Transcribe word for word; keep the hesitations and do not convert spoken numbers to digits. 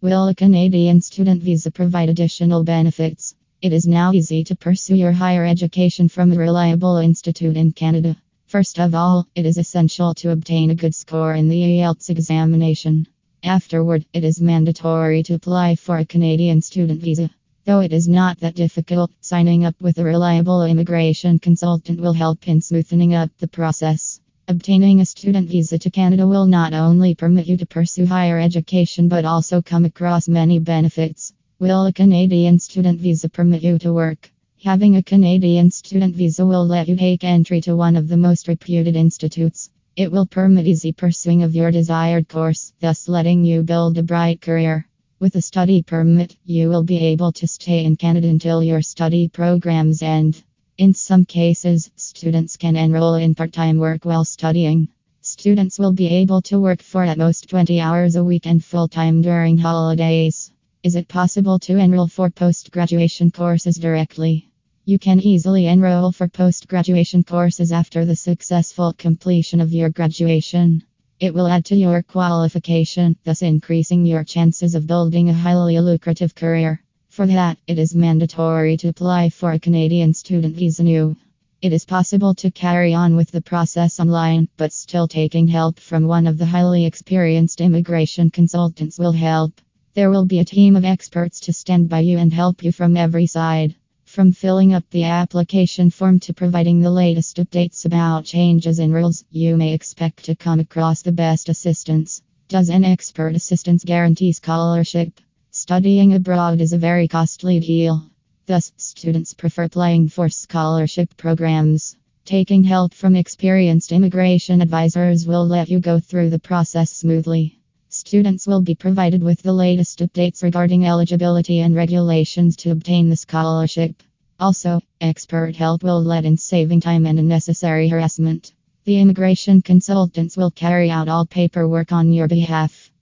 Will a Canadian student visa provide additional benefits? It is now easy to pursue your higher education from a reliable institute in Canada. First of all, it is essential to obtain a good score in the I E L T S examination. Afterward, it is mandatory to apply for a Canadian student visa. Though it is not that difficult, signing up with a reliable immigration consultant will help in smoothing up the process. Obtaining a student visa to Canada will not only permit you to pursue higher education but also come across many benefits. Will a Canadian student visa permit you to work? Having a Canadian student visa will let you take entry to one of the most reputed institutes. It will permit easy pursuing of your desired course, thus letting you build a bright career. With a study permit, you will be able to stay in Canada until your study programs end. In some cases, students can enroll in part-time work while studying. Students will be able to work for at most twenty hours a week and full-time during holidays. Is it possible to enroll for post-graduation courses directly? You can easily enroll for post-graduation courses after the successful completion of your graduation. It will add to your qualification, thus increasing your chances of building a highly lucrative career. For that, it is mandatory to apply for a Canadian student visa new. It is possible to carry on with the process online, but still taking help from one of the highly experienced immigration consultants will help. There will be a team of experts to stand by you and help you from every side. From filling up the application form to providing the latest updates about changes in rules, you may expect to come across the best assistance. Does an expert assistance guarantee scholarship? Studying abroad is a very costly deal. Thus, students prefer applying for scholarship programs. Taking help from experienced immigration advisors will let you go through the process smoothly. Students will be provided with the latest updates regarding eligibility and regulations to obtain the scholarship. Also, expert help will let in saving time and unnecessary harassment. The immigration consultants will carry out all paperwork on your behalf.